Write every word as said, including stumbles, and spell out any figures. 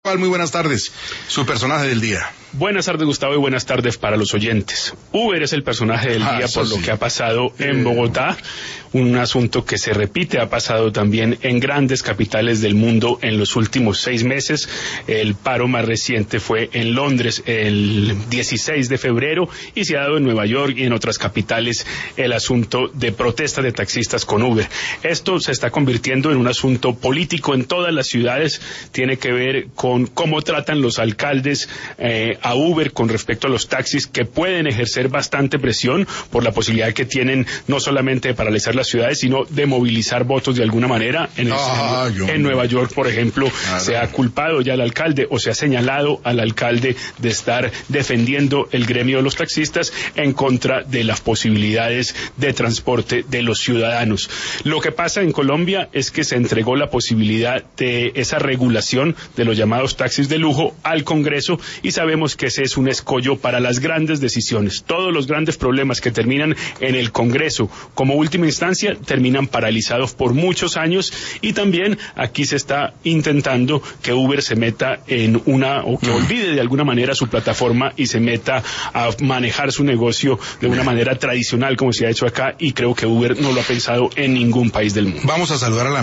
Muy buenas tardes, su personaje del día. Buenas tardes, Gustavo, y buenas tardes para los oyentes. Uber es el personaje del ah, día por sí. lo que ha pasado en Bogotá, un asunto que se repite, ha pasado también en grandes capitales del mundo en los últimos seis meses. El paro más reciente fue en Londres el dieciséis de febrero y se ha dado en Nueva York y en otras capitales el asunto de protesta de taxistas con Uber. Esto se está convirtiendo en un asunto político en todas las ciudades, tiene que ver con cómo tratan los alcaldes eh, a Uber con respecto a los taxis, que pueden ejercer bastante presión por la posibilidad que tienen no solamente de paralizar las ciudades, sino de movilizar votos de alguna manera. En, el, ah, en, en Nueva York, por ejemplo, claro. se ha culpado ya al alcalde o se ha señalado al alcalde de estar defendiendo el gremio de los taxistas en contra de las posibilidades de transporte de los ciudadanos. Lo que pasa en Colombia es que se entregó la posibilidad de esa regulación de los llamados taxis de lujo al Congreso y sabemos que ese es un escollo para las grandes decisiones. Todos los grandes problemas que terminan en el Congreso como última instancia terminan paralizados por muchos años, y también aquí se está intentando que Uber se meta en una, o que olvide de alguna manera su plataforma y se meta a manejar su negocio de una manera tradicional como se ha hecho acá, y creo que Uber no lo ha pensado en ningún país del mundo. Vamos a saludar a la